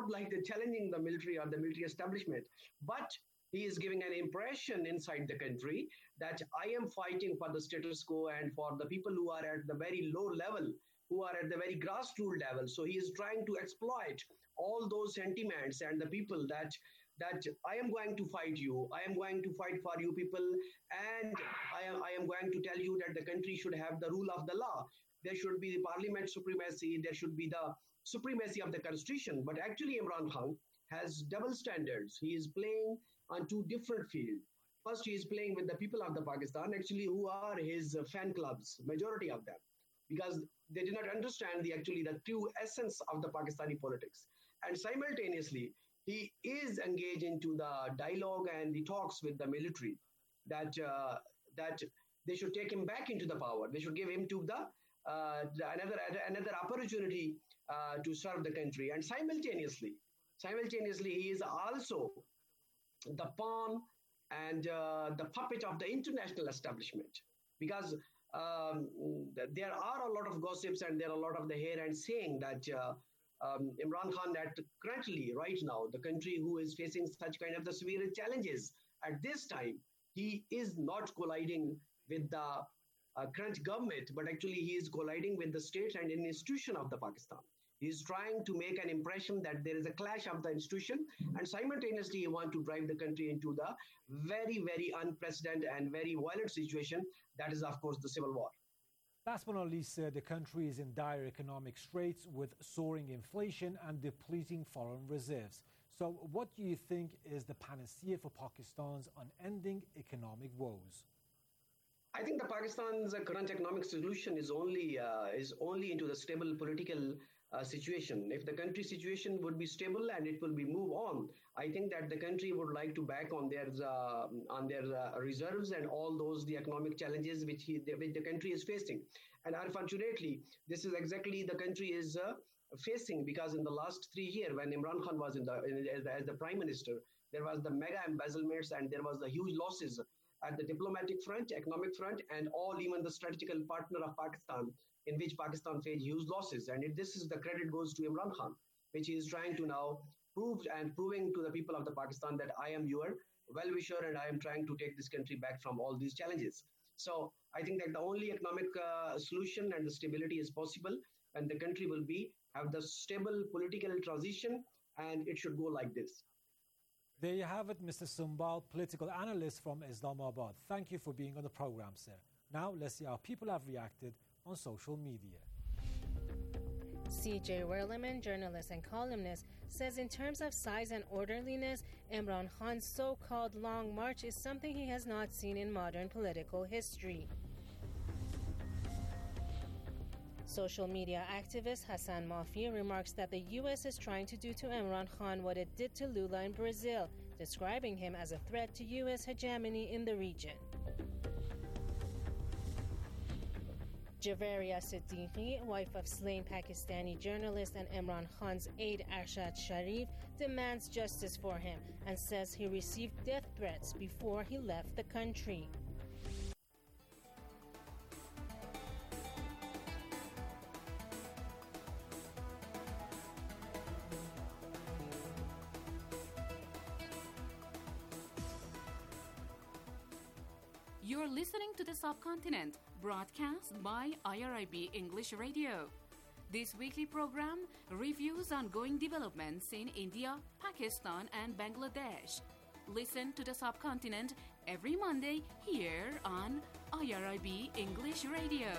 not like the challenging the military or the military establishment, but he is giving an impression inside the country that I am fighting for the status quo and for the people who are at the very low level, who are at the very grassroots level. So he is trying to exploit all those sentiments and the people that I am going to fight you, I am going to fight for you people, and I am going to tell you that the country should have the rule of the law. There should be the parliament supremacy, there should be the supremacy of the constitution. But actually, Imran Khan has double standards. He is playing on two different fields. First, he is playing with the people of the Pakistan, actually, who are his fan clubs, majority of them, because they did not understand the true essence of the Pakistani politics. And simultaneously, he is engaged into the dialogue and the talks with the military that they should take him back into the power. They should give him to another opportunity to serve the country. And simultaneously, he is also the pawn and the puppet of the international establishment, because there are a lot of gossips and there are a lot of the here and saying that Imran Khan, that currently, right now, the country who is facing such kind of the severe challenges at this time, he is not colliding with the current government, but actually he is colliding with the state and institution of the Pakistan. He is trying to make an impression that there is a clash of the institution, and simultaneously he wants to drive the country into the very, very unprecedented and very violent situation that is, of course, the civil war. Last but not least, the country is in dire economic straits with soaring inflation and depleting foreign reserves. So what do you think is the panacea for Pakistan's unending economic woes? I think the Pakistan's current economic solution is only into the stable political situation. If the country situation would be stable and it will be move on, I think that the country would like to back on their reserves and all those the economic challenges which the country is facing. And unfortunately, this is exactly the country is facing, because in the last 3 years when Imran Khan was as the prime minister, there was the mega embezzlements and there was the huge losses at the diplomatic front, economic front, and even the strategical partner of Pakistan, in which Pakistan faced huge losses. And this is the credit goes to Imran Khan, which he is trying to now proving to the people of the Pakistan that I am your well-wisher and I am trying to take this country back from all these challenges. So I think that the only economic solution and the stability is possible, and the country will have the stable political transition, and it should go like this. There you have it, Mr. Sumbal, political analyst from Islamabad. Thank you for being on the program, sir. Now, let's see how people have reacted on social media. C.J. Werleman, journalist and columnist, says in terms of size and orderliness, Imran Khan's so-called long march is something he has not seen in modern political history. Social media activist Hassan Mafi remarks that the U.S. is trying to do to Imran Khan what it did to Lula in Brazil, describing him as a threat to U.S. hegemony in the region. Javaria Siddiqui, wife of slain Pakistani journalist and Imran Khan's aide Arshad Sharif, demands justice for him and says he received death threats before he left the country. You're listening to The Subcontinent, broadcast by IRIB English Radio. This weekly program reviews ongoing developments in India, Pakistan, and Bangladesh. Listen to The Subcontinent every Monday here on IRIB English Radio.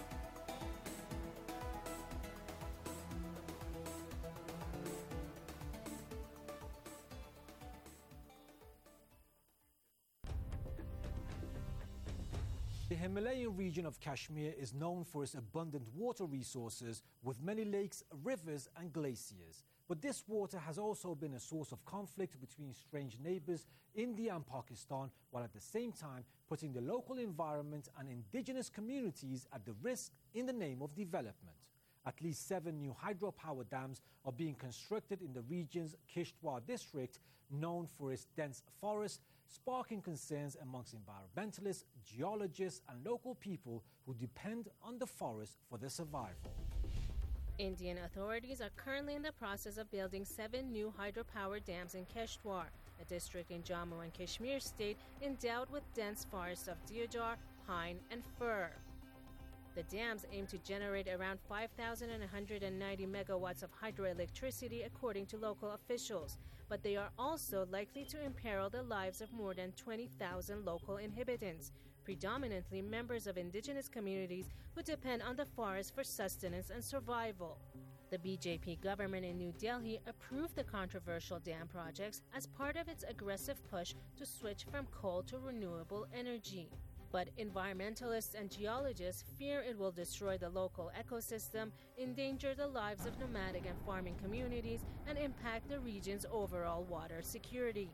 The Himalayan region of Kashmir is known for its abundant water resources with many lakes, rivers and glaciers. But this water has also been a source of conflict between strange neighbours, India and Pakistan, while at the same time putting the local environment and indigenous communities at the risk in the name of development. At least 7 new hydropower dams are being constructed in the region's Kishtwar district, known for its dense forests, sparking concerns amongst environmentalists, geologists and local people who depend on the forest for their survival. Indian authorities are currently in the process of building 7 new hydropower dams in Kishtwar, a district in Jammu and Kashmir state endowed with dense forests of deodar, pine, and fir. The dams aim to generate around 5,190 megawatts of hydroelectricity according to local officials, but they are also likely to imperil the lives of more than 20,000 local inhabitants, predominantly members of indigenous communities who depend on the forest for sustenance and survival. The BJP government in New Delhi approved the controversial dam projects as part of its aggressive push to switch from coal to renewable energy. But environmentalists and geologists fear it will destroy the local ecosystem, endanger the lives of nomadic and farming communities, and impact the region's overall water security.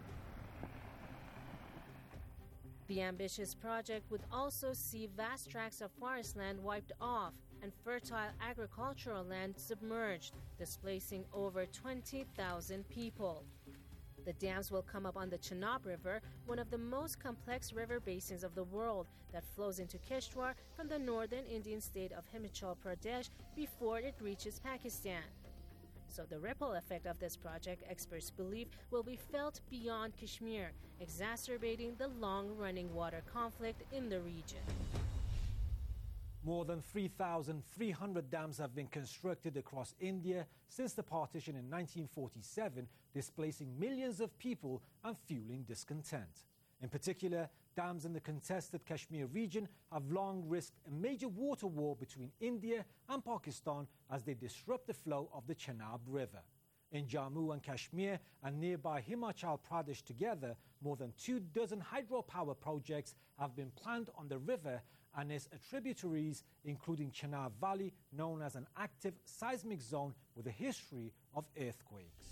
The ambitious project would also see vast tracts of forest land wiped off and fertile agricultural land submerged, displacing over 20,000 people. The dams will come up on the Chenab River, one of the most complex river basins of the world that flows into Kishtwar from the northern Indian state of Himachal Pradesh before it reaches Pakistan. So the ripple effect of this project, experts believe, will be felt beyond Kashmir, exacerbating the long-running water conflict in the region. More than 3,300 dams have been constructed across India since the partition in 1947, displacing millions of people and fueling discontent. In particular, dams in the contested Kashmir region have long risked a major water war between India and Pakistan as they disrupt the flow of the Chenab River. In Jammu and Kashmir and nearby Himachal Pradesh together, more than 24 hydropower projects have been planned on the river and its tributaries, including Chenab Valley, known as an active seismic zone with a history of earthquakes.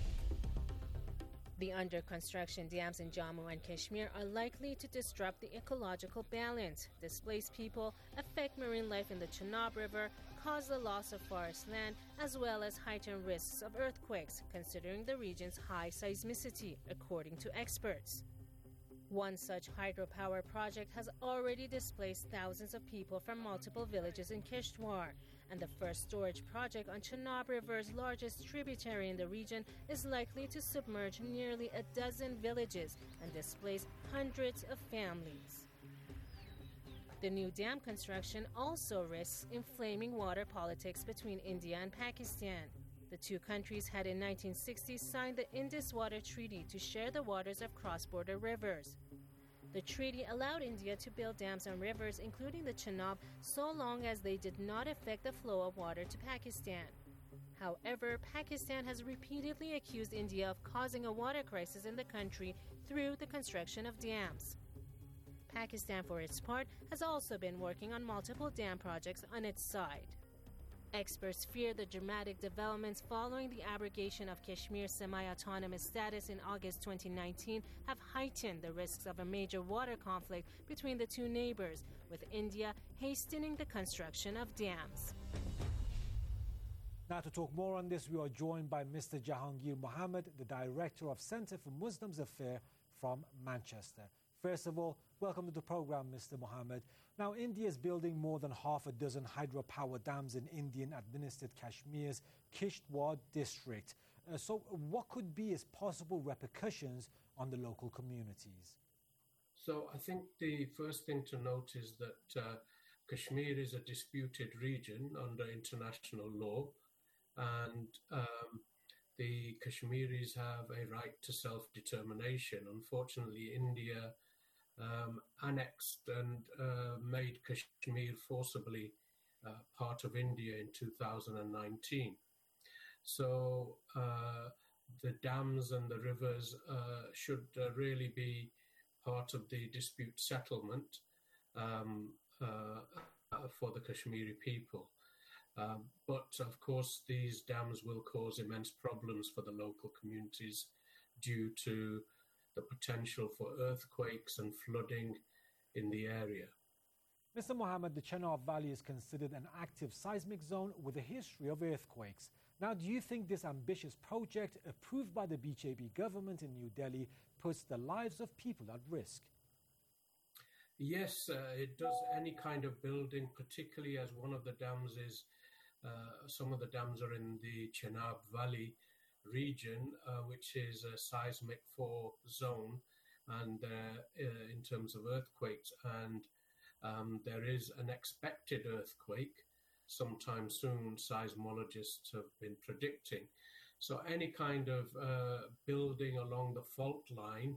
The under-construction dams in Jammu and Kashmir are likely to disrupt the ecological balance, displace people, affect marine life in the Chenab River, cause the loss of forest land, as well as heighten risks of earthquakes, considering the region's high seismicity, according to experts. One such hydropower project has already displaced thousands of people from multiple villages in Kishtwar, and the first storage project on Chenab River's largest tributary in the region is likely to submerge nearly a dozen villages and displace hundreds of families. The new dam construction also risks inflaming water politics between India and Pakistan. The two countries had in 1960 signed the Indus Water Treaty to share the waters of cross-border rivers. The treaty allowed India to build dams on rivers, including the Chenab, so long as they did not affect the flow of water to Pakistan. However, Pakistan has repeatedly accused India of causing a water crisis in the country through the construction of dams. Pakistan, for its part, has also been working on multiple dam projects on its side. Experts fear the dramatic developments following the abrogation of Kashmir's semi-autonomous status in August 2019 have heightened the risks of a major water conflict between the two neighbors, with India hastening the construction of dams. Now, to talk more on this, we are joined by Mr. Jahangir Mohammed, the Director of Centre for Muslims Affairs from Manchester. First of all, welcome to the program, Mr. Mohammed. Now, India is building more than half a dozen hydropower dams in Indian-administered Kashmir's Kishtwar district. So what could be its possible repercussions on the local communities? So I think the first thing to note is that Kashmir is a disputed region under international law, and the Kashmiris have a right to self-determination. Unfortunately, India annexed and made Kashmir forcibly part of India in 2019. So the dams and the rivers should really be part of the dispute settlement for the Kashmiri people. But of course, these dams will cause immense problems for the local communities due to the potential for earthquakes and flooding in the area. Mr. Mohammed, the Chenab Valley is considered an active seismic zone with a history of earthquakes. Now, do you think this ambitious project, approved by the BJP government in New Delhi, puts the lives of people at risk? Yes, it does. Any kind of building, particularly as one of the dams is some of the dams are in the Chenab Valley region, which is a seismic 4 zone, and in terms of earthquakes, and there is an expected earthquake sometime soon, seismologists have been predicting. So any kind of building along the fault line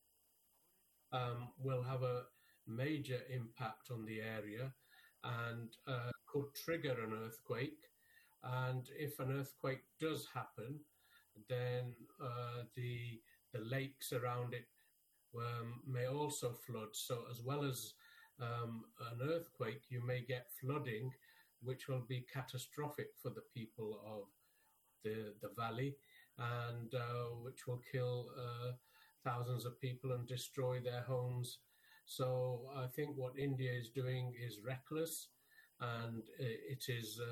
will have a major impact on the area and could trigger an earthquake. And if an earthquake does happen, then the lakes around it may also flood. So as well as an earthquake, you may get flooding, which will be catastrophic for the people of the valley, and which will kill thousands of people and destroy their homes. So I think what India is doing is reckless, and it is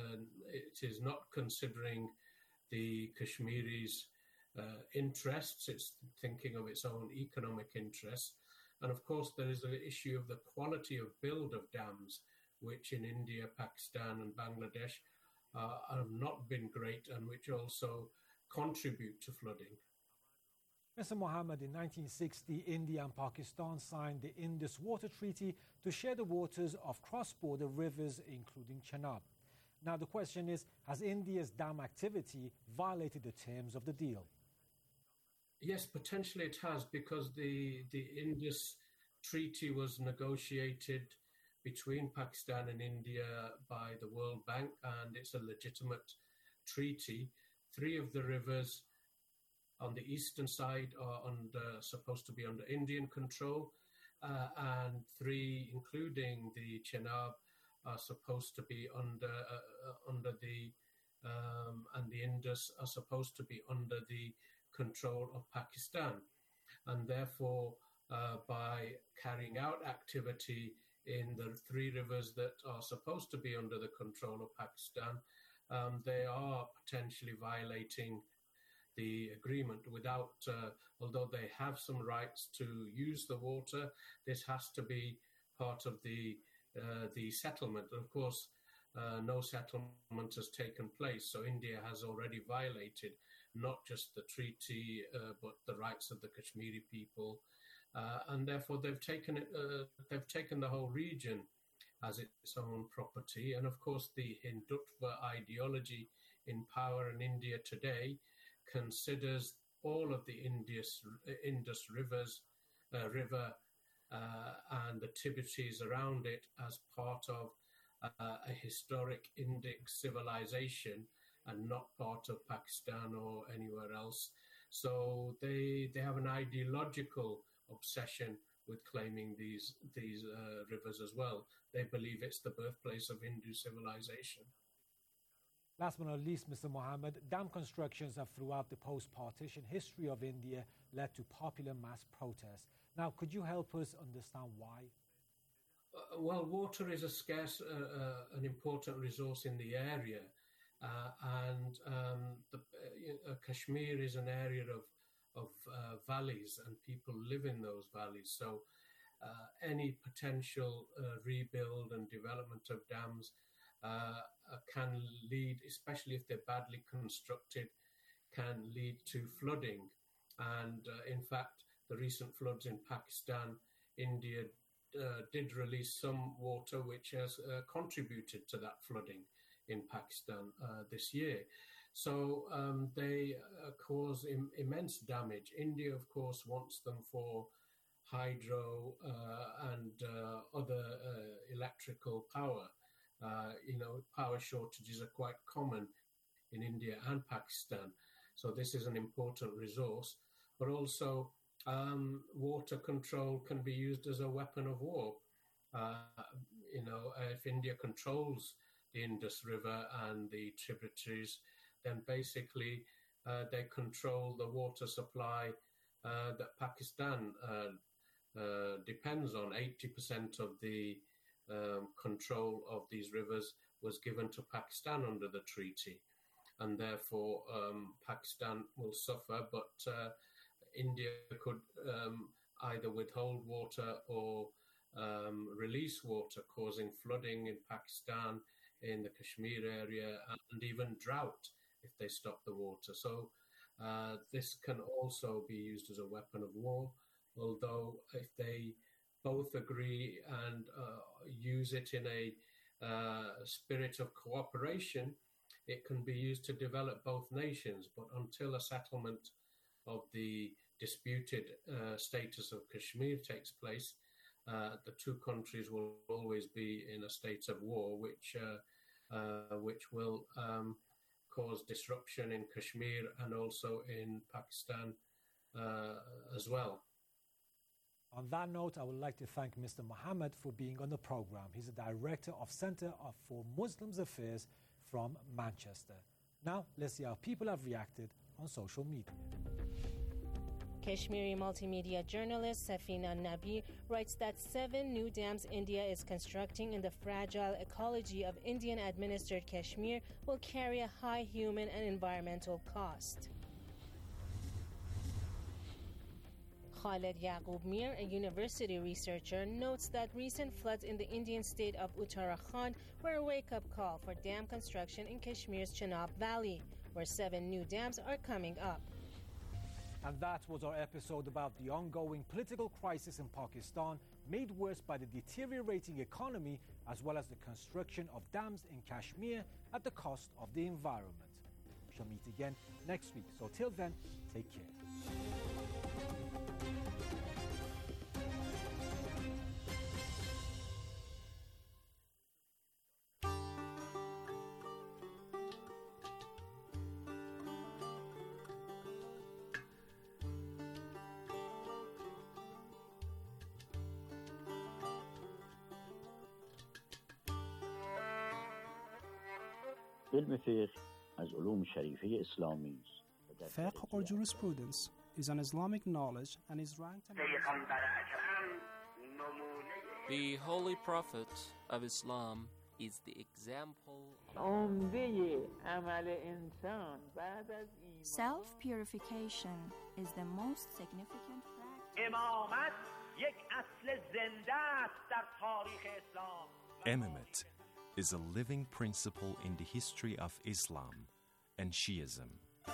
not considering the Kashmiris' interests. It's thinking of its own economic interests. And of course, there is the issue of the quality of build of dams, which in India, Pakistan and Bangladesh have not been great, and which also contribute to flooding. Mr. Mohammed, in 1960, India and Pakistan signed the Indus Water Treaty to share the waters of cross-border rivers, including Chenab. Now, the question is, has India's dam activity violated the terms of the deal? Yes, potentially it has, because the Indus Treaty was negotiated between Pakistan and India by the World Bank, and it's a legitimate treaty. 3 of the rivers on the eastern side are supposed to be under Indian control, and 3, including the Chenab, are supposed to be under the and the Indus are supposed to be under the control of Pakistan. And therefore, by carrying out activity in the 3 rivers that are supposed to be under the control of Pakistan, they are potentially violating the agreement without, although they have some rights to use the water, this has to be part of the settlement. Of course, no settlement has taken place, so India has already violated not just the treaty, but the rights of the Kashmiri people, and therefore they've taken the whole region as its own property. And of course, the Hindutva ideology in power in India today considers all of the Indus River and the tributaries around it as part of a historic Indic civilization and not part of Pakistan or anywhere else. So they have an ideological obsession with claiming these rivers as well. They believe it's the birthplace of Hindu civilization. Last but not least, Mr. Mohammed, dam constructions have throughout the post-partition history of India led to popular mass protests. Now, could you help us understand why? Well, water is a scarce, an important resource in the area. Kashmir is an area of valleys, and people live in those valleys. So any potential rebuild and development of dams can lead, especially if they're badly constructed, can lead to flooding. And in fact, the recent floods in Pakistan, India did release some water which has contributed to that flooding in Pakistan this year. So they cause immense damage. India, of course, wants them for hydro and other electrical power. Power shortages are quite common in India and Pakistan. So this is an important resource. But also, water control can be used as a weapon of war. If India controls the Indus River and the tributaries, then basically they control the water supply that Pakistan depends on. 80% of the control of these rivers was given to Pakistan under the treaty, and therefore Pakistan will suffer, but India could either withhold water or release water, causing flooding in Pakistan, in the Kashmir area, and even drought if they stop the water. So this can also be used as a weapon of war, although if they both agree and use it in a spirit of cooperation, it can be used to develop both nations. But until a settlement of the disputed status of Kashmir takes place, the two countries will always be in a state of war, which will cause disruption in Kashmir and also in Pakistan as well. On that note, I would like to thank Mr. Mohammed for being on the program. He's the director of Center for Muslims Affairs from Manchester. Now, let's see how people have reacted on social media. Kashmiri multimedia journalist Safina Nabi writes that 7 new dams India is constructing in the fragile ecology of Indian-administered Kashmir will carry a high human and environmental cost. Khaled Yaqub Mir, a university researcher, notes that recent floods in the Indian state of Uttarakhand were a wake-up call for dam construction in Kashmir's Chenab Valley, where 7 new dams are coming up. And that was our episode about the ongoing political crisis in Pakistan, made worse by the deteriorating economy as well as the construction of dams in Kashmir at the cost of the environment. We shall meet again next week, so till then, take care. Fiqh or jurisprudence is an Islamic knowledge and is ranked. The Holy Prophet of Islam is the example. Self-purification is the most significant practice. Imamate is a living principle in the history of Islam and Shiism.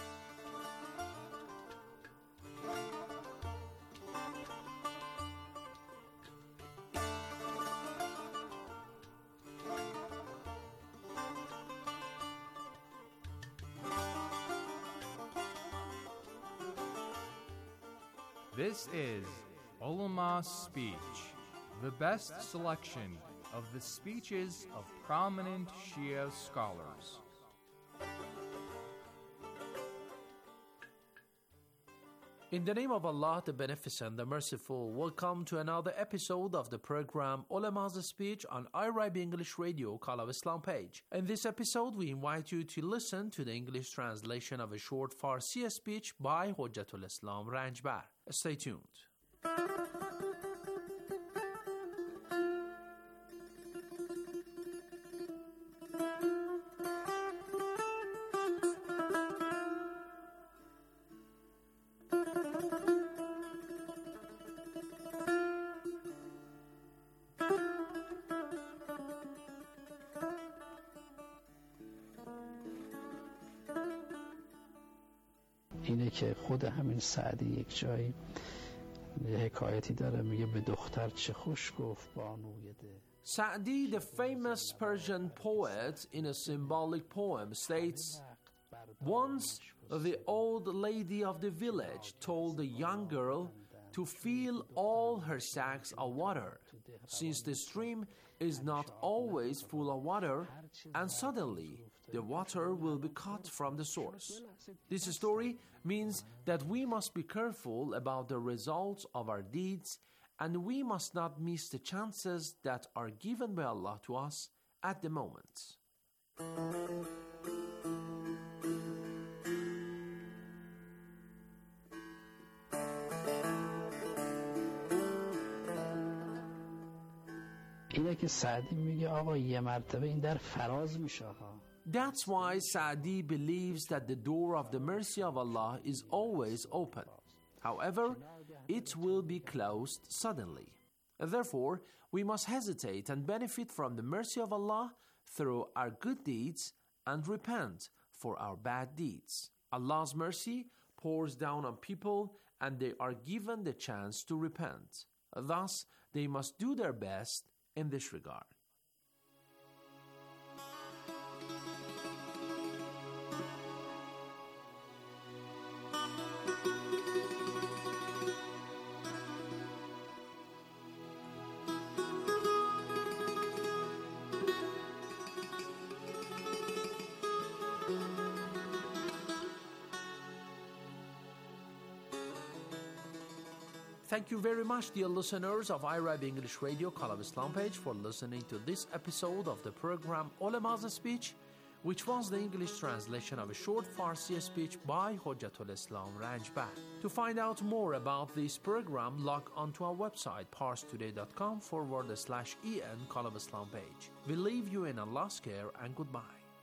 This is Ulama's Speech, the best selection of the speeches of prominent Shia scholars. In the name of Allah, the Beneficent, the Merciful, welcome to another episode of the program Ulama's Speech on IRIB English Radio Call of Islam page. In this episode, we invite you to listen to the English translation of a short Farsi speech by Hujjatul Islam Ranjbar. Stay tuned. اینه که خود همین سعدی یک جایی حکایتی داره میگه به دختر چه خوش گفت بانوی ده. Sa'di, the famous Persian poet, in a symbolic poem states, once the old lady of the village told the young girl to fill all her sacks of water, since the stream is not always full of water, and suddenly the water will be cut from the source. This story means that we must be careful about the results of our deeds, and we must not miss the chances that are given by Allah to us at the moment. اینه که سعدی میگه آقا یه مرتبه این در فراز میشه ها. That's why Sa'di believes that the door of the mercy of Allah is always open. However, it will be closed suddenly. Therefore, we must hesitate and benefit from the mercy of Allah through our good deeds and repent for our bad deeds. Allah's mercy pours down on people and they are given the chance to repent. Thus, they must do their best in this regard. Thank you very much, dear listeners of IRIB English Radio, Call of Islam page, for listening to this episode of the program Ulama's Speech, which was the English translation of a short Farsi speech by Hujjatul Islam Rajbah. To find out more about this program, log on to our website, parstoday.com/en Call of Islam page. We leave you in Allah's care and goodbye.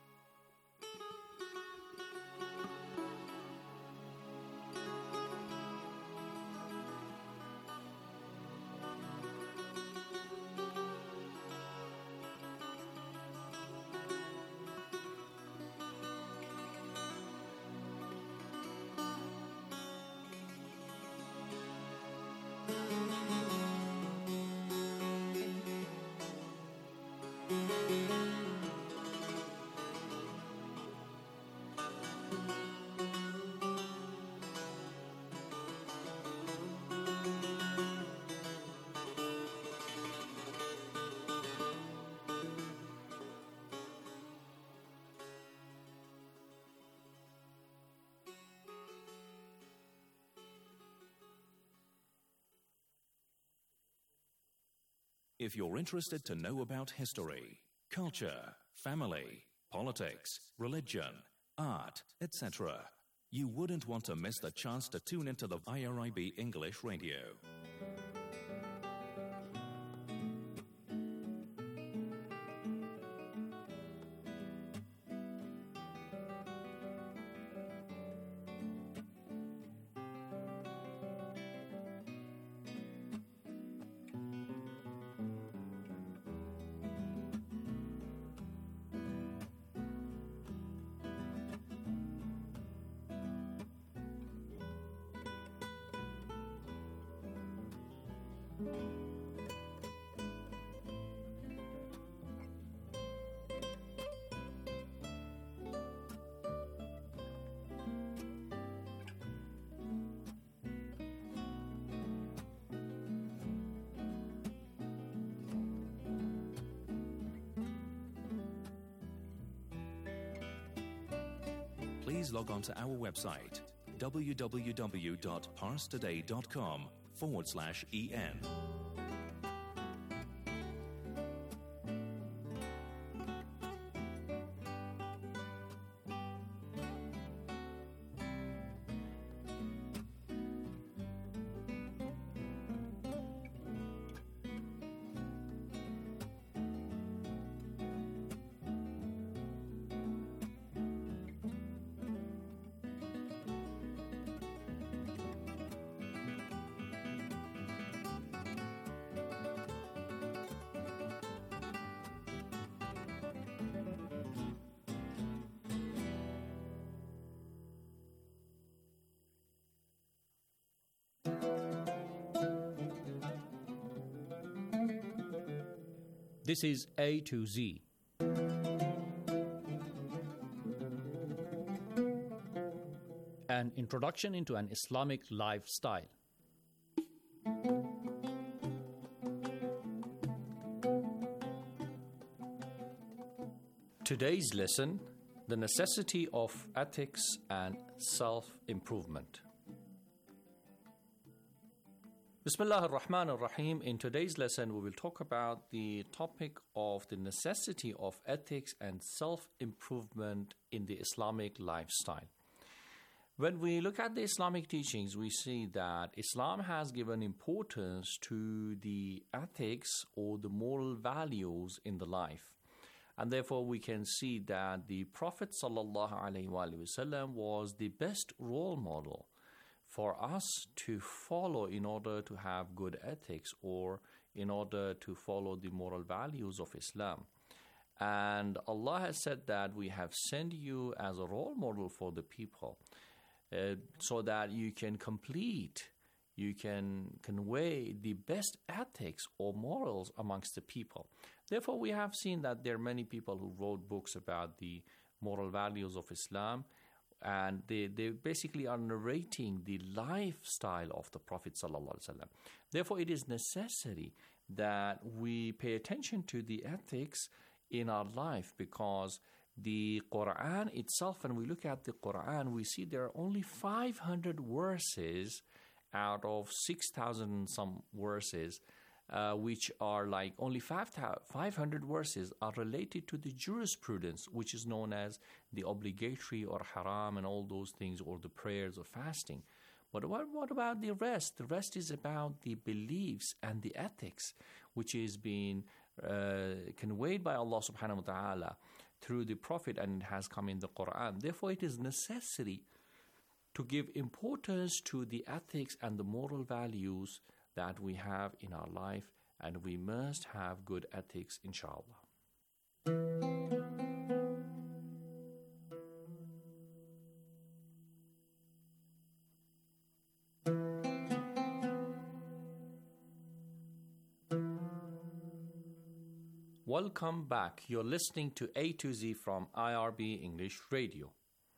If you're interested to know about history, culture, family, politics, religion, art, etc., you wouldn't want to miss the chance to tune into the IRIB English Radio. Please log on to our website, www.parstoday.com/en. This is A to Z. An introduction into an Islamic lifestyle. Today's lesson, the necessity of ethics and self-improvement. Bismillah ar-Rahman ar-Rahim. In today's lesson, we will talk about the topic of the necessity of ethics and self-improvement in the Islamic lifestyle. When we look at the Islamic teachings, we see that Islam has given importance to the ethics or the moral values in the life. And therefore, we can see that the Prophet ﷺ was the best role model for us to follow in order to have good ethics or in order to follow the moral values of Islam. And Allah has said that we have sent you as a role model for the people so that you can you can convey the best ethics or morals amongst the people. Therefore, we have seen that there are many people who wrote books about the moral values of Islam, and they basically are narrating the lifestyle of the Prophet ﷺ. Therefore, it is necessary that we pay attention to the ethics in our life, because the Quran itself, when we look at the Quran, we see there are only 500 verses out of 6,000 some verses, which are like only 500 verses are related to the jurisprudence, which is known as the obligatory or haram and all those things, or the prayers or fasting. But what about the rest? The rest is about the beliefs and the ethics, which is being conveyed by Allah subhanahu wa ta'ala through the Prophet, and it has come in the Quran. Therefore, it is necessary to give importance to the ethics and the moral values that we have in our life, and we must have good ethics, inshallah. Welcome back. You're listening to A to Z from IRB English Radio.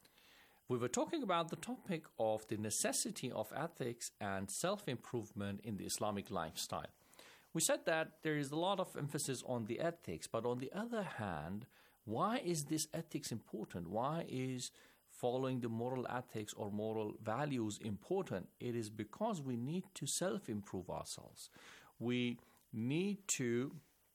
We were talking about the topic of the necessity of ethics and self-improvement in the Islamic lifestyle. We said that there is a lot of emphasis on the ethics, but on the other hand, why is this ethics important? Why is following the moral ethics or moral values important? It is because we need to self-improve ourselves. We need to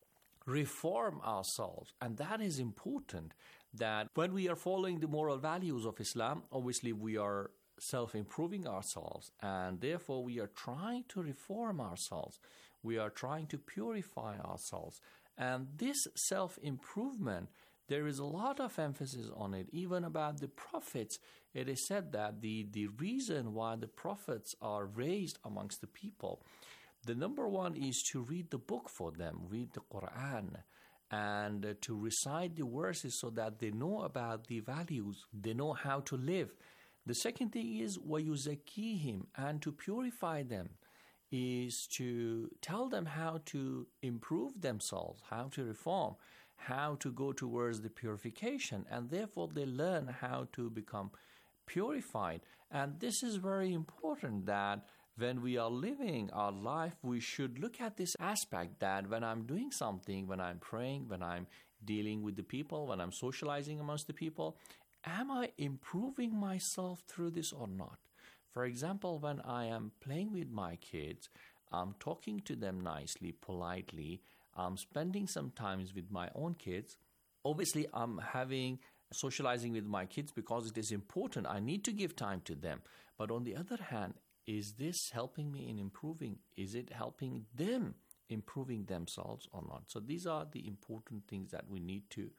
reform ourselves, and that is important. That when we are following the moral values of Islam, obviously we are self-improving ourselves, and therefore we are trying to reform ourselves. We are trying to purify ourselves. And this self-improvement, there is a lot of emphasis on it. Even about the prophets, it is said that the reason why the prophets are raised amongst the people, the number one is to read the book for them, read the Quran, and to recite the verses so that they know about the values, they know how to live. The second thing is وَيُزَكِّيهِمْ, and to purify them is to tell them how to improve themselves, how to reform, how to go towards the purification, and therefore they learn how to become purified. And this is very important, that when we are living our life, we should look at this aspect, that when I'm doing something, when I'm praying, when I'm dealing with the people, when I'm socializing amongst the people, am I improving myself through this or not? For example, when I am playing with my kids, I'm talking to them nicely, politely, I'm spending some time with my own kids. Obviously, I'm socializing with my kids because it is important. I need to give time to them. But on the other hand, is this helping me in improving? Is it helping them improving themselves or not? So these are the important things that we need to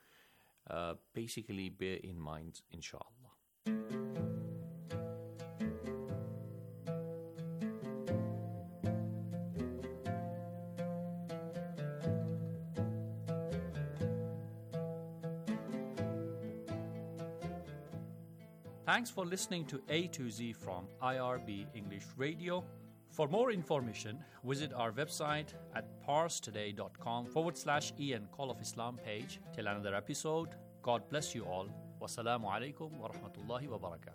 basically bear in mind, inshallah. Thanks for listening to A to Z from IRB English Radio. For more information, visit our website at parstoday.com/EN Call of Islam page. Till another episode, God bless you all. Wassalamu alaikum wa rahmatullahi wa barakatuh.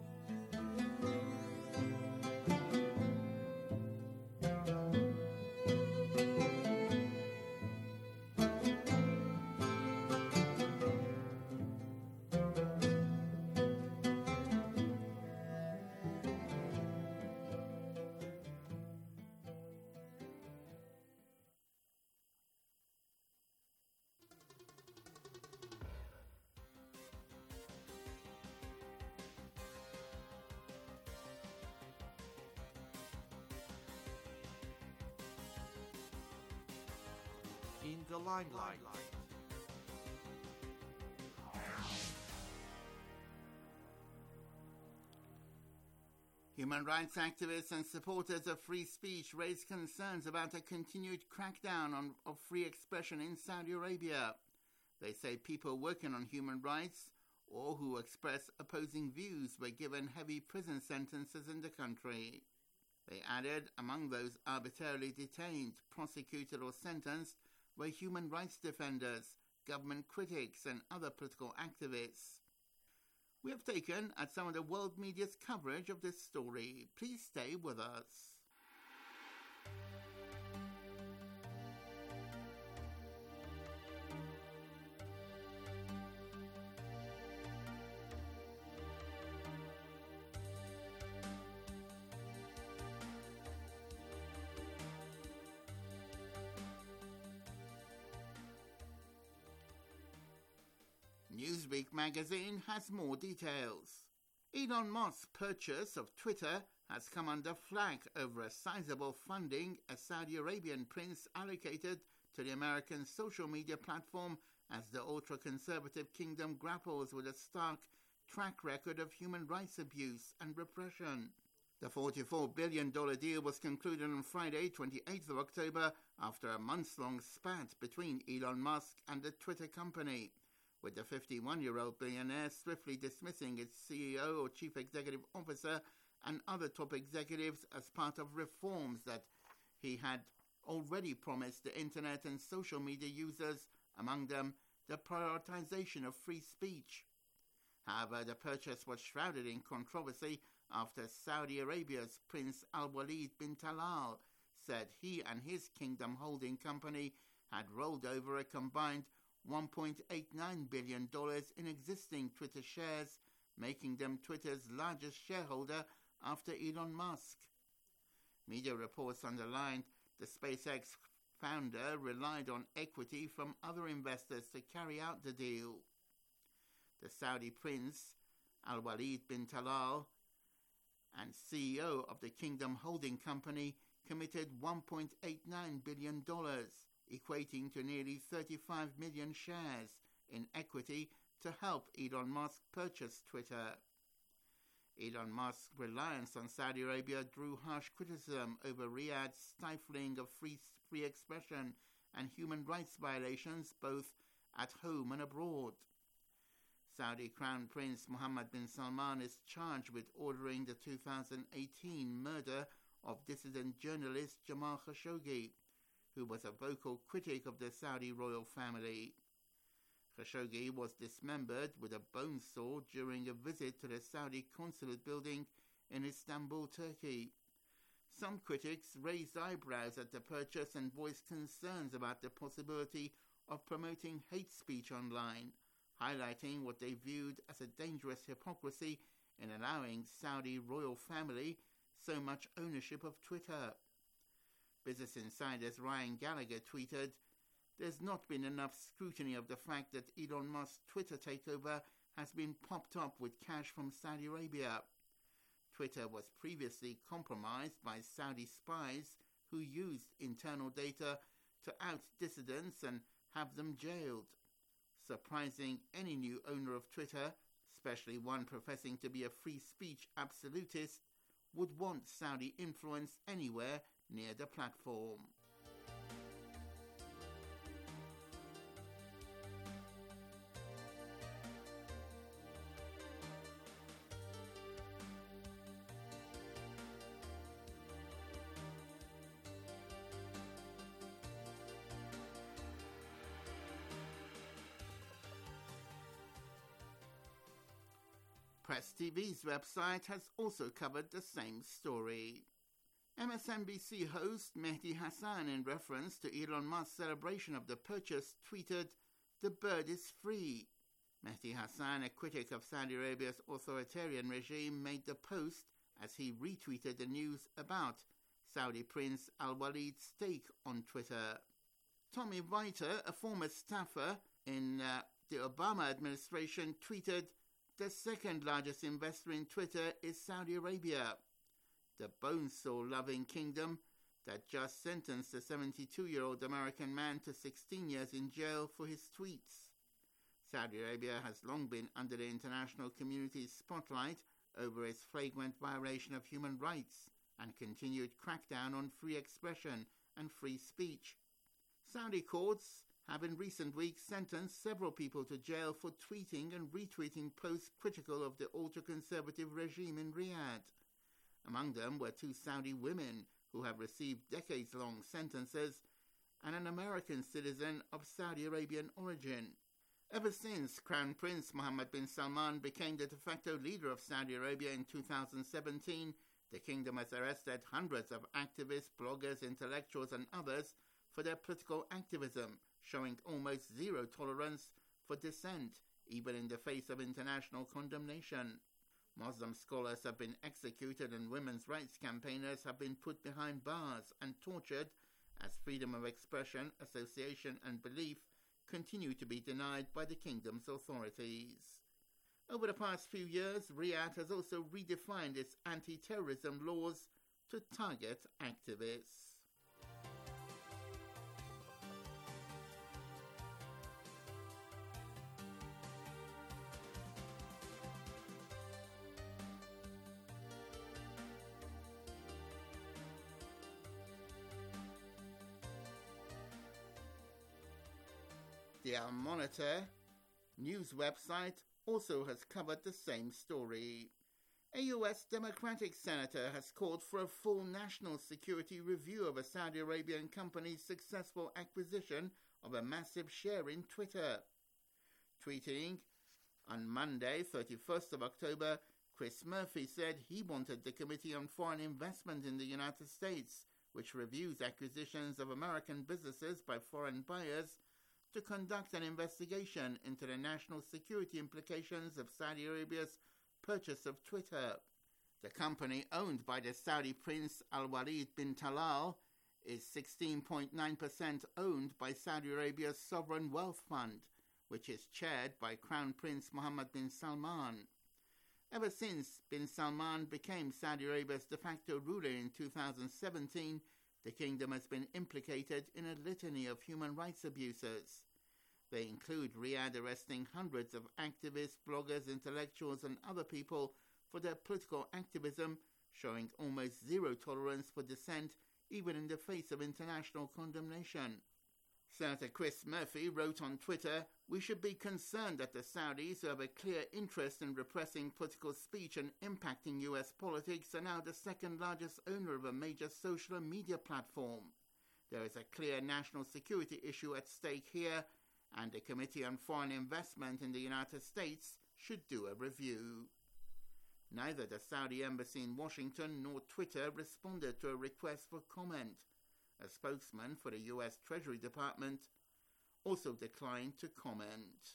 In the limelight. Human rights activists and supporters of free speech raised concerns about a continued crackdown of free expression in Saudi Arabia. They say people working on human rights or who express opposing views were given heavy prison sentences in the country. They added among those arbitrarily detained, prosecuted or sentenced were human rights defenders, government critics and other political activists. We have taken at some of the world media's coverage of this story. Please stay with us. Newsweek magazine has more details. Elon Musk's purchase of Twitter has come under flack over a sizable funding a Saudi Arabian prince allocated to the American social media platform as the ultra-conservative kingdom grapples with a stark track record of human rights abuse and repression. The $44 billion deal was concluded on Friday, 28th of October, after a months-long spat between Elon Musk and the Twitter company, with the 51-year-old billionaire swiftly dismissing its CEO or chief executive officer and other top executives as part of reforms that he had already promised the internet and social media users, among them the prioritization of free speech. However, the purchase was shrouded in controversy after Saudi Arabia's Prince Al-Walid bin Talal said he and his kingdom holding company had rolled over a combined $1.89 billion in existing Twitter shares, making them Twitter's largest shareholder after Elon Musk. Media reports underlined the SpaceX founder relied on equity from other investors to carry out the deal. The Saudi prince, Al-Walid bin Talal, and CEO of the kingdom holding company, committed $1.89 billion, equating to nearly 35 million shares in equity to help Elon Musk purchase Twitter. Elon Musk's reliance on Saudi Arabia drew harsh criticism over Riyadh's stifling of free expression and human rights violations both at home and abroad. Saudi Crown Prince Mohammed bin Salman is charged with ordering the 2018 murder of dissident journalist Jamal Khashoggi, who was a vocal critic of the Saudi royal family. Khashoggi was dismembered with a bone saw during a visit to the Saudi consulate building in Istanbul, Turkey. Some critics raised eyebrows at the purchase and voiced concerns about the possibility of promoting hate speech online, highlighting what they viewed as a dangerous hypocrisy in allowing Saudi royal family so much ownership of Twitter. Business Insider's Ryan Gallagher tweeted, "There's not been enough scrutiny of the fact that Elon Musk's Twitter takeover has been propped up with cash from Saudi Arabia. Twitter was previously compromised by Saudi spies who used internal data to out dissidents and have them jailed. Surprising any new owner of Twitter, especially one professing to be a free speech absolutist, would want Saudi influence anywhere near the platform." Press TV's website has also covered the same story. MSNBC host Mehdi Hassan, in reference to Elon Musk's celebration of the purchase, tweeted, "The bird is free." Mehdi Hassan, a critic of Saudi Arabia's authoritarian regime, made the post as he retweeted the news about Saudi Prince Al-Walid's stake on Twitter. Tommy Viter, a former staffer in the Obama administration, tweeted, "The second largest investor in Twitter is Saudi Arabia, the bonesaw-loving kingdom that just sentenced a 72-year-old American man to 16 years in jail for his tweets." Saudi Arabia has long been under the international community's spotlight over its flagrant violation of human rights and continued crackdown on free expression and free speech. Saudi courts have in recent weeks sentenced several people to jail for tweeting and retweeting posts critical of the ultra-conservative regime in Riyadh. Among them were 2 Saudi women who have received decades-long sentences and an American citizen of Saudi Arabian origin. Ever since Crown Prince Mohammed bin Salman became the de facto leader of Saudi Arabia in 2017, the kingdom has arrested hundreds of activists, bloggers, intellectuals and others for their political activism, showing almost zero tolerance for dissent, even in the face of international condemnation. Muslim scholars have been executed and women's rights campaigners have been put behind bars and tortured as freedom of expression, association and belief continue to be denied by the kingdom's authorities. Over the past few years, Riyadh has also redefined its anti-terrorism laws to target activists. The Al Monitor news website also has covered the same story. A U.S. Democratic senator has called for a full national security review of a Saudi Arabian company's successful acquisition of a massive share in Twitter. Tweeting, on Monday, 31st of October, Chris Murphy said he wanted the Committee on Foreign Investment in the United States, which reviews acquisitions of American businesses by foreign buyers, to conduct an investigation into the national security implications of Saudi Arabia's purchase of Twitter. The company, owned by the Saudi Prince Al-Walid bin Talal, is 16.9% owned by Saudi Arabia's Sovereign Wealth Fund, which is chaired by Crown Prince Mohammed bin Salman. Ever since bin Salman became Saudi Arabia's de facto ruler in 2017, the kingdom has been implicated in a litany of human rights abuses. They include Riyadh arresting hundreds of activists, bloggers, intellectuals and other people for their political activism, showing almost zero tolerance for dissent, even in the face of international condemnation. Senator Chris Murphy wrote on Twitter, "We should be concerned that the Saudis, who have a clear interest in repressing political speech and impacting U.S. politics, are now the second largest owner of a major social media platform. There is a clear national security issue at stake here, and the Committee on Foreign Investment in the United States should do a review." Neither the Saudi embassy in Washington nor Twitter responded to a request for comment. A spokesman for the U.S. Treasury Department also declined to comment.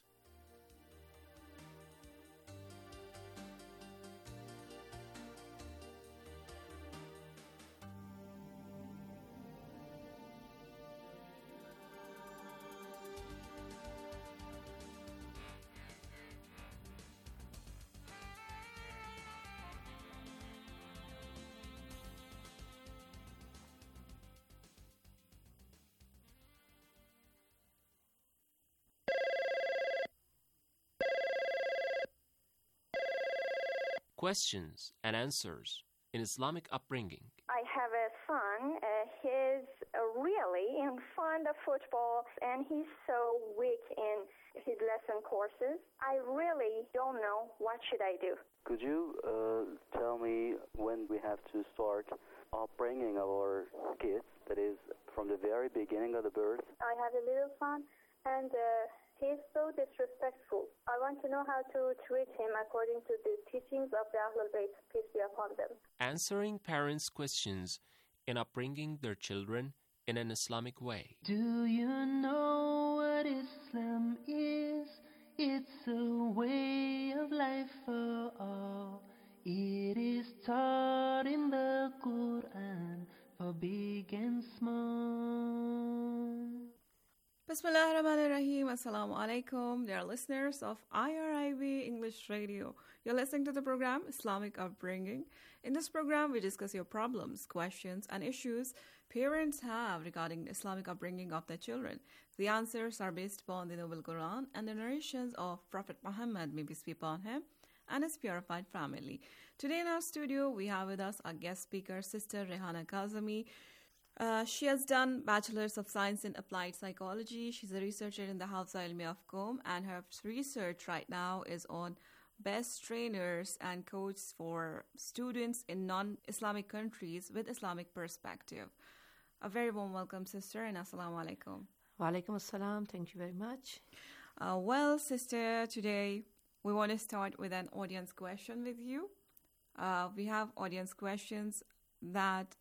Questions and answers in Islamic upbringing. I have a son. He's really fond of football, and he's so weak in his lesson courses. I really don't know what should I do. Could you tell me when we have to start upbringing our kids, that is, from the very beginning of the birth? I have a little son, and he's so disrespectful. I want to know how to treat him according to the teachings of the Ahlul Bayt, peace be upon them. Answering parents' questions in upbringing their children in an Islamic way. Do you know what Islam is? It's a way of life for all. It is taught in the Quran for big and small. Bismillah ar-Rahman ar-Rahim. Assalamu alaikum, dear listeners of IRIB English Radio. You're listening to the program Islamic Upbringing. In this program, we discuss your problems, questions, and issues parents have regarding the Islamic upbringing of their children. The answers are based upon the Noble Quran and the narrations of Prophet Muhammad, may peace be upon him, and his purified family. Today in our studio, we have with us our guest speaker, Sister Rehana Kazemi. She has done Bachelor's of Science in Applied Psychology. She's a researcher in the Hafza Ilmiya of Qom, and her research right now is on best trainers and coaches for students in non-Islamic countries with Islamic perspective. A very warm welcome, sister, and assalamu alaikum. Wa alaikum assalam. Thank you very much. Well, sister, today we want to start with an audience question with you. We have audience questions that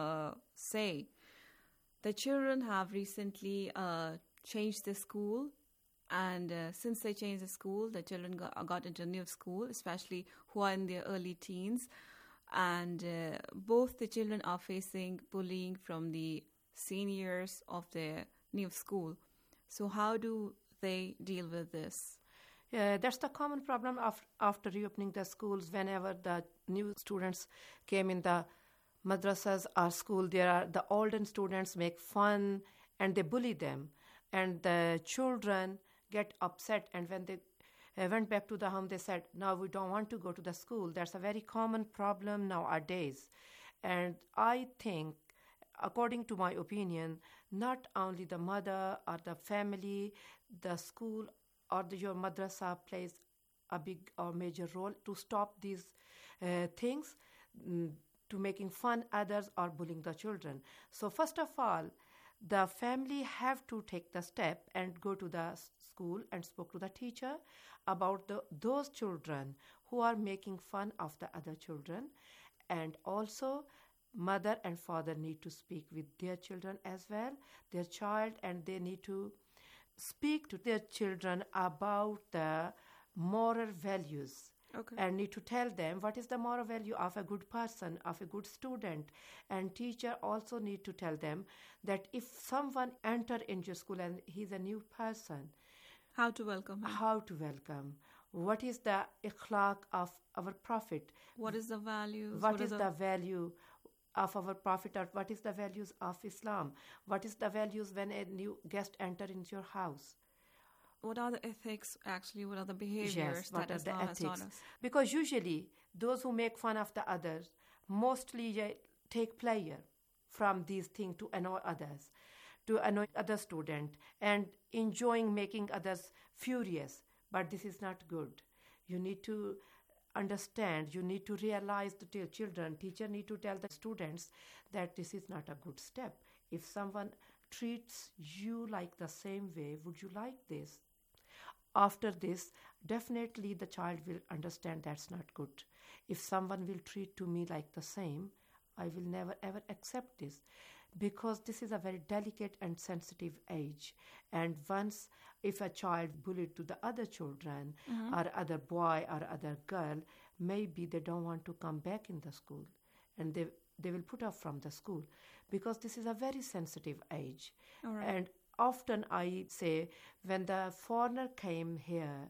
say the children have recently changed the school, and since they changed the school, the children got into a new school, especially who are in their early teens, and both the children are facing bullying from the seniors of their new school. So how do they deal with this? That's the common problem after reopening the schools. Whenever the new students came in the madrasas or school, the older students make fun and they bully them, and the children get upset, and when they went back to the home, they said, now we don't want to go to the school. That's a very common problem nowadays. And I think, according to my opinion, not only the mother or the family, the school or your madrasa plays a big or major role to stop these things, to making fun others or bullying the children. So first of all, the family have to take the step and go to the school and spoke to the teacher about those children who are making fun of the other children. And also, mother and father need to speak with their children as well, their child, and they need to speak to their children about the moral values. Okay. And need to tell them what is the moral value of a good person, of a good student. And teacher also need to tell them that if someone enter into your school and he's a new person, how to welcome him. How to welcome. What is the ikhlaq of our Prophet? What is the values? What is the value of our Prophet, or what is the values of Islam? What is the values when a new guest enter into your house? What are the ethics, actually? What are the behaviors that Islam has taught us? Because usually, those who make fun of the others mostly take pleasure from these things to annoy others, to annoy other students, and enjoying making others furious. But this is not good. You need to understand, you need to realize to children, teacher need to tell the students that this is not a good step. If someone treats you like the same way, would you like this? After this, definitely the child will understand that's not good. If someone will treat to me like the same, I will never ever accept this, because this is a very delicate and sensitive age. And once if a child bullied to the other children, or other boy or other girl, maybe they don't want to come back in the school, and they will put off from the school, because this is a very sensitive age. All right. And often I say, when the foreigner came here,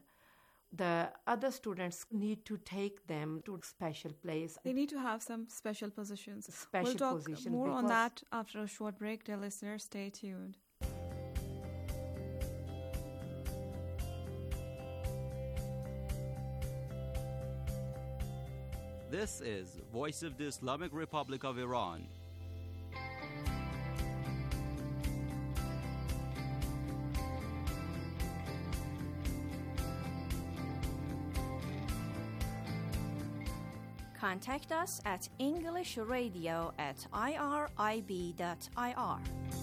the other students need to take them to a special place. They need to have some special positions. We'll talk more on that after a short break. Dear listeners, stay tuned. This is Voice of the Islamic Republic of Iran. Contact us at englishradio@irib.ir.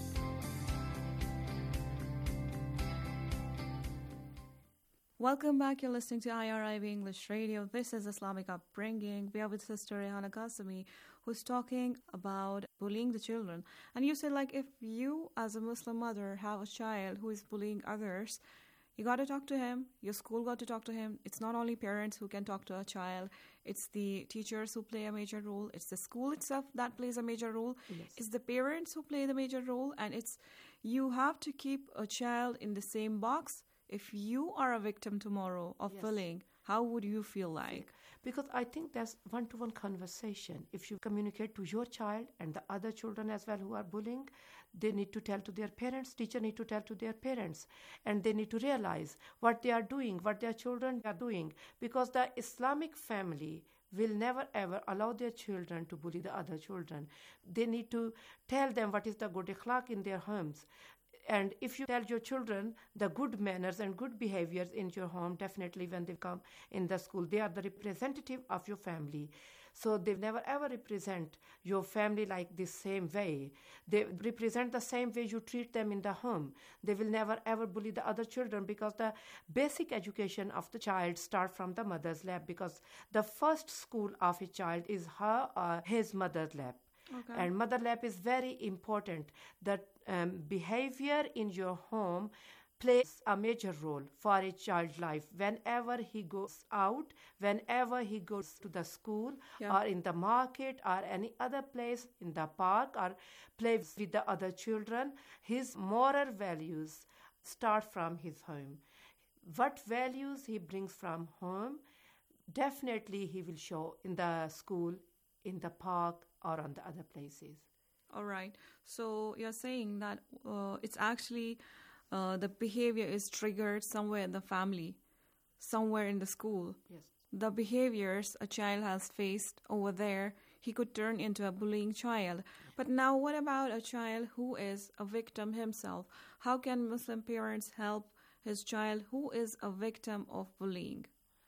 Welcome back. You're listening to IRIB English Radio. This is Islamic Upbringing. We are with Sister Rehana Qasimi, who's talking about bullying the children. And you said, like, if you as a Muslim mother have a child who is bullying others, you got to talk to him. Your school got to talk to him. It's not only parents who can talk to a child. It's the teachers who play a major role. It's the school itself that plays a major role. Yes. It's the parents who play the major role. And you have to keep a child in the same box. If you are a victim tomorrow of bullying, how would you feel like? Because I think there's one-to-one conversation. If you communicate to your child and the other children as well who are bullying, they need to tell to their parents, teacher need to tell to their parents, and they need to realize what they are doing, what their children are doing. Because the Islamic family will never ever allow their children to bully the other children. They need to tell them what is the good akhlaq in their homes. And if you tell your children the good manners and good behaviors in your home, definitely when they come in the school, they are the representative of your family. So they never ever represent your family like this same way. They represent the same way you treat them in the home. They will never ever bully the other children, because the basic education of the child starts from the mother's lap, because the first school of a child is her or his mother's lap. Okay. And mother lap is very important. That behavior in your home plays a major role for a child's life. Whenever he goes out, whenever he goes to the school or in the market or any other place, in the park or plays with the other children, his moral values start from his home. What values he brings from home, definitely he will show in the school, in the park, or on the other places. All right. So you're saying that it's actually the behavior is triggered somewhere in the family, somewhere in the school. Yes. The behaviors a child has faced over there, he could turn into a bullying child. But now what about a child who is a victim himself? How can Muslim parents help his child who is a victim of bullying?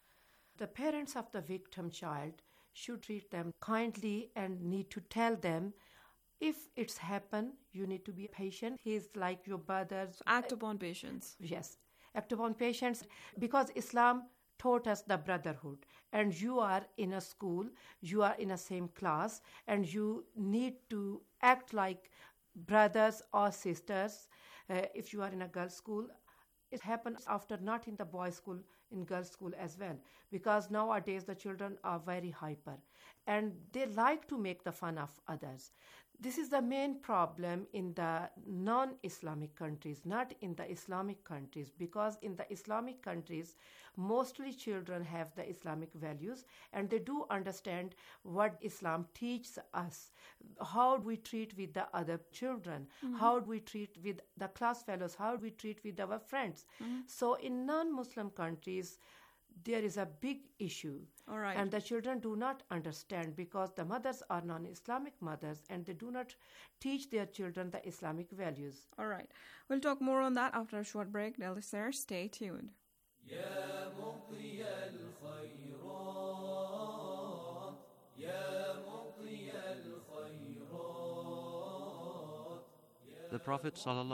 The parents of the victim child should treat them kindly and need to tell them, if it's happened, you need to be patient. He's like your brothers. Act upon patience. Yes, act upon patience, because Islam taught us the brotherhood, and you are in a school, you are in a same class, and you need to act like brothers or sisters. If you are in a girls' school, it happens after, not in the boys' school, in girls' school as well, because nowadays the children are very hyper and they like to make the fun of others. This is the main problem in the non-Islamic countries, not in the Islamic countries, because in the Islamic countries, mostly children have the Islamic values and they do understand what Islam teaches us, how we treat with the other children, how we treat with the class fellows, how we treat with our friends. So in non-Muslim countries, there is a big issue. All right. And the children do not understand, because the mothers are non-Islamic mothers and they do not teach their children the Islamic values. All right. We'll talk more on that after a short break. Dear listeners, stay tuned. The Prophet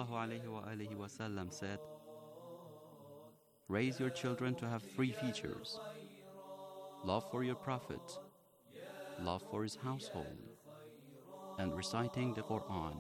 ﷺ said, "Raise your children to have three features: love for your Prophet, love for his household, and reciting the Quran."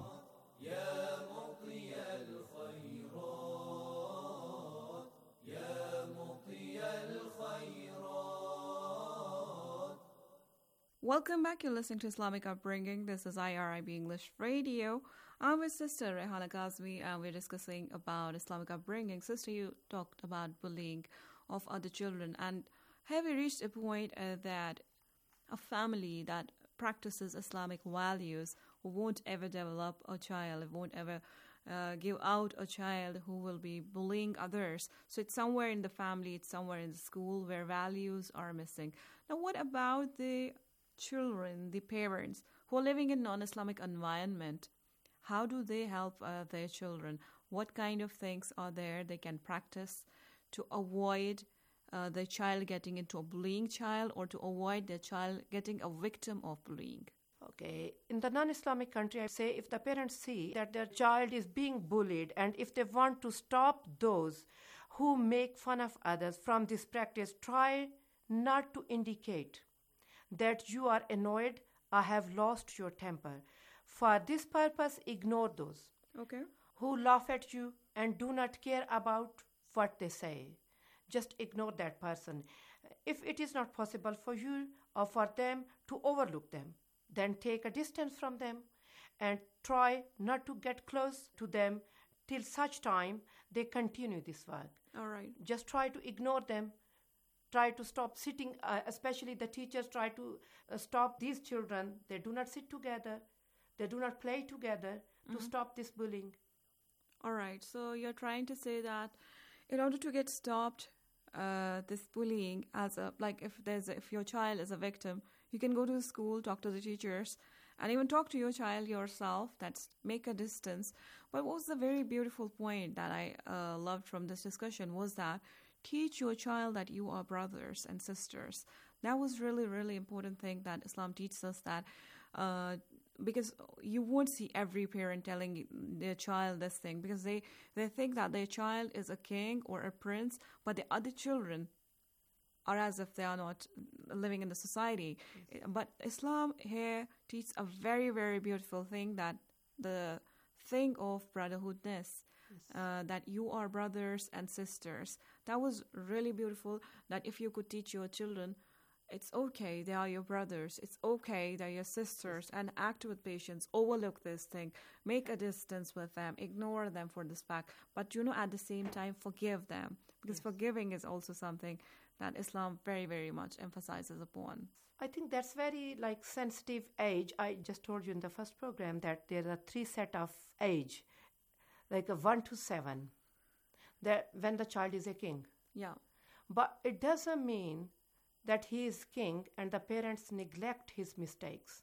Welcome back. You're listening to Islamic Upbringing. This is IRIB English Radio. I'm with Sister Rehana Kazmi, and we're discussing about Islamic upbringing. Sister, you talked about bullying of other children. And have you reached a point that a family that practices Islamic values won't ever develop a child, won't ever give out a child who will be bullying others? So it's somewhere in the family, it's somewhere in the school where values are missing. Now, what about the children, the parents who are living in non-Islamic environment? How do they help their children? What kind of things are there they can practice to avoid the child getting into a bullying child, or to avoid the child getting a victim of bullying? Okay, in the non-Islamic country, I say if the parents see that their child is being bullied, and if they want to stop those who make fun of others from this practice, try not to indicate that you are annoyed or have lost your temper. For this purpose, ignore those who laugh at you and do not care about what they say. Just ignore that person. If it is not possible for you or for them to overlook them, then take a distance from them and try not to get close to them till such time they continue this work. All right. Just try to ignore them. Try to stop sitting, especially the teachers try to stop these children. They do not sit together. They do not play together to stop this bullying. All right. So you're trying to say that in order to get stopped this bullying as a, like if your child is a victim, you can go to the school, talk to the teachers, and even talk to your child yourself. That's make a distance. But what was the very beautiful point that I loved from this discussion was that teach your child that you are brothers and sisters. That was really, really important thing that Islam teaches us, that because you won't see every parent telling their child this thing, because they think that their child is a king or a prince, but the other children are as if they are not living in the society. Yes. But Islam here teaches a very, very beautiful thing, that the thing of brotherhoodness, that you are brothers and sisters. That was really beautiful, that if you could teach your children, it's okay, they are your brothers, it's okay, they're your sisters, and act with patience, overlook this thing, make a distance with them, ignore them for this fact, but at the same time forgive them, because forgiving is also something that Islam very, very much emphasizes upon. I think that's very sensitive age. I just told you in the first program that there are 3 set of age, like a 1 to 7, that when the child is a king. Yeah. But it doesn't mean that he is king and the parents neglect his mistakes.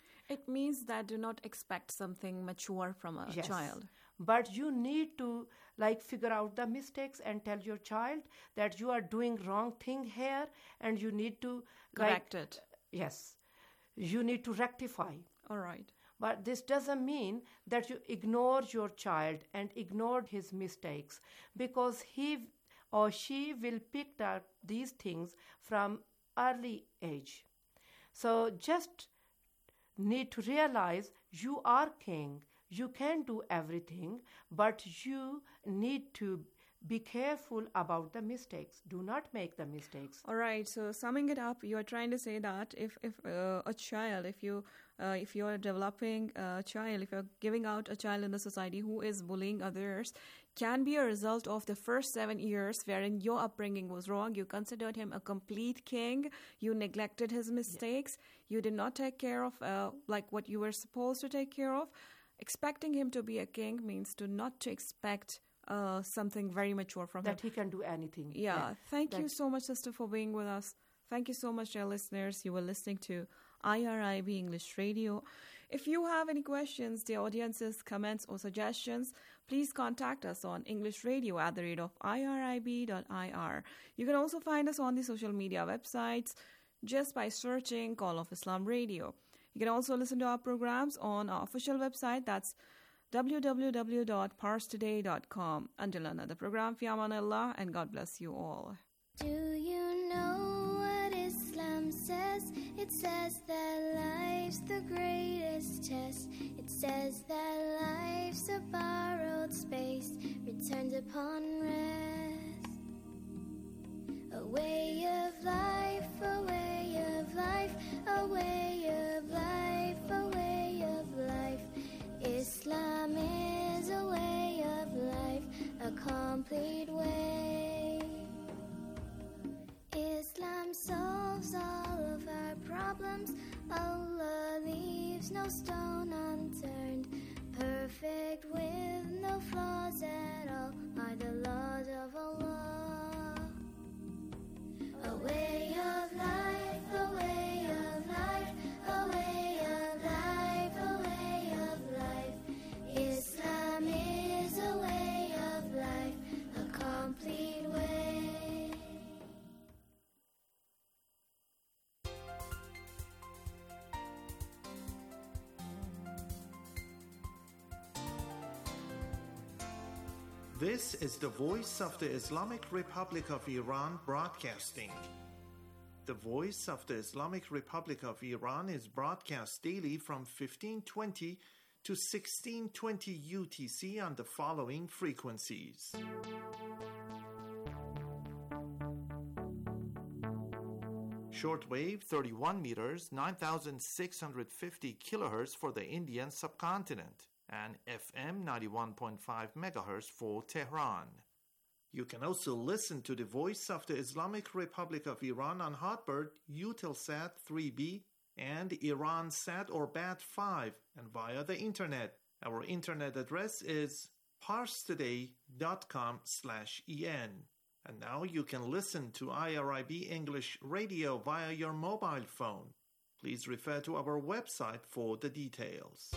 It means that do not expect something mature from a child. But you need to figure out the mistakes and tell your child that you are doing wrong thing here and you need to correct it. Yes. You need to rectify. All right. But this doesn't mean that you ignore your child and ignore his mistakes, because he or she will pick up these things from early age. So just need to realize you are king. You can do everything, but you need to be careful about the mistakes. Do not make the mistakes. All right. So summing it up, you are trying to say that if a child, if you are developing a child, if you're giving out a child in the society who is bullying others, can be a result of the first 7 years wherein your upbringing was wrong. You considered him a complete king. You neglected his mistakes. You did not take care of what you were supposed to take care of. Expecting him to be a king means not to expect something very mature from him. That he can do anything. Yeah. Thank you so much, sister, for being with us. Thank you so much, dear listeners. You were listening to IRIB English Radio. If you have any questions, the audience's comments or suggestions, please contact us on englishradio@irib.ir. You can also find us on the social media websites just by searching Call of Islam Radio. You can also listen to our programs on our official website, that's www.parstoday.com. Until another program, fi amanillah, and God bless you all. Do you know what Islam says? It says that life's the greatest test. It says that life's a borrowed space, returned upon rest. A way of life, a way of life, a way of life, a way of life. Islam is a way of life, a complete way. Islam solves all of our problems. Allah leaves no stone unturned. Perfect with no flaws at all are the laws of Allah. A way of life, a way of life, a way of life, a way of life. Islam is a way of life, a complete way. This is the voice of the Islamic Republic of Iran broadcasting. The voice of the Islamic Republic of Iran is broadcast daily from 1520 to 1620 UTC on the following frequencies. Shortwave 31 meters, 9,650 kilohertz for the Indian subcontinent, and FM 91.5 megahertz for Tehran. You can also listen to the Voice of the Islamic Republic of Iran on Hotbird, Eutelsat 3B, and Iransat or BAT5, and via the internet. Our internet address is parstoday.com/en. And now you can listen to IRIB English Radio via your mobile phone. Please refer to our website for the details.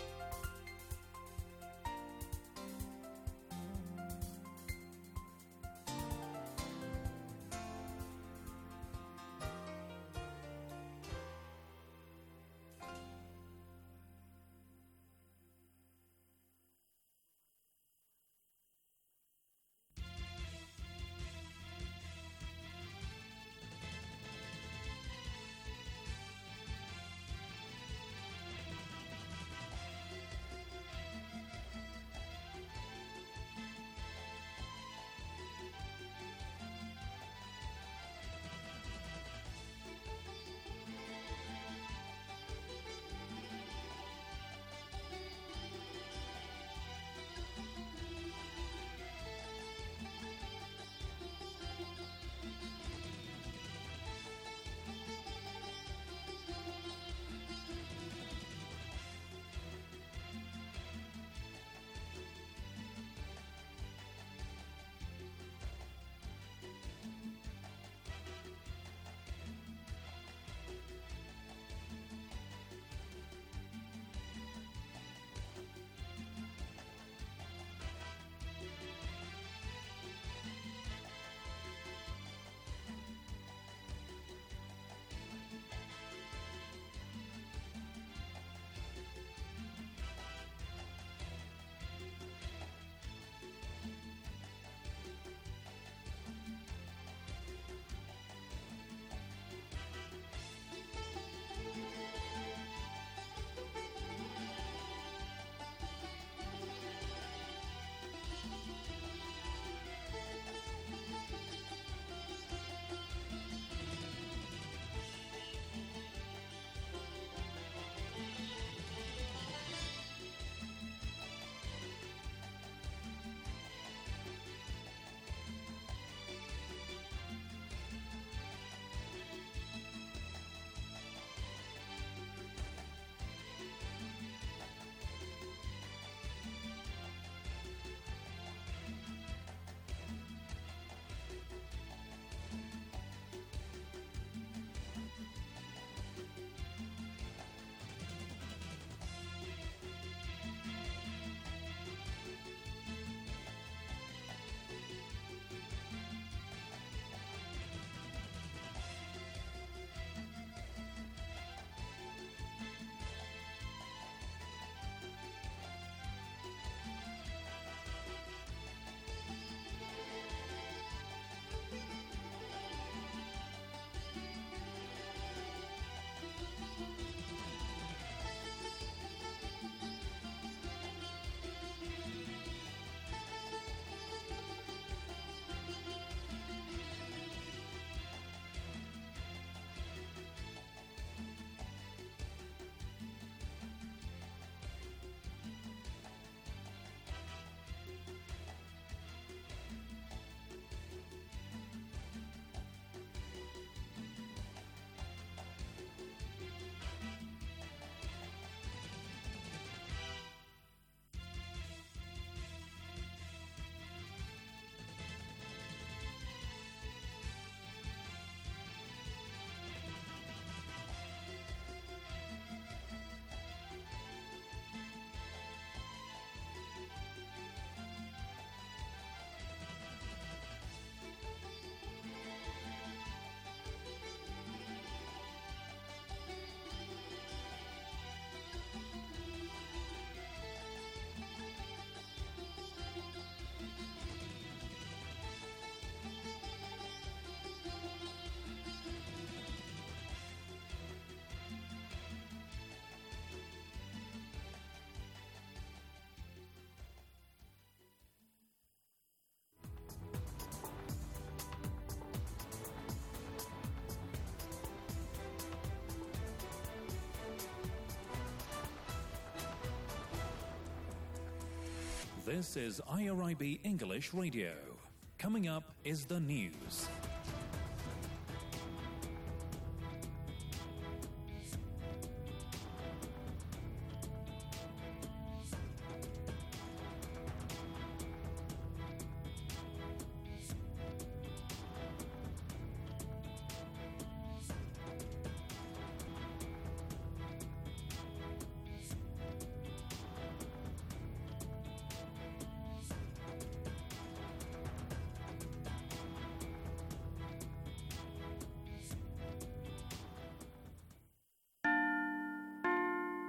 This is IRIB English Radio. Coming up is the news.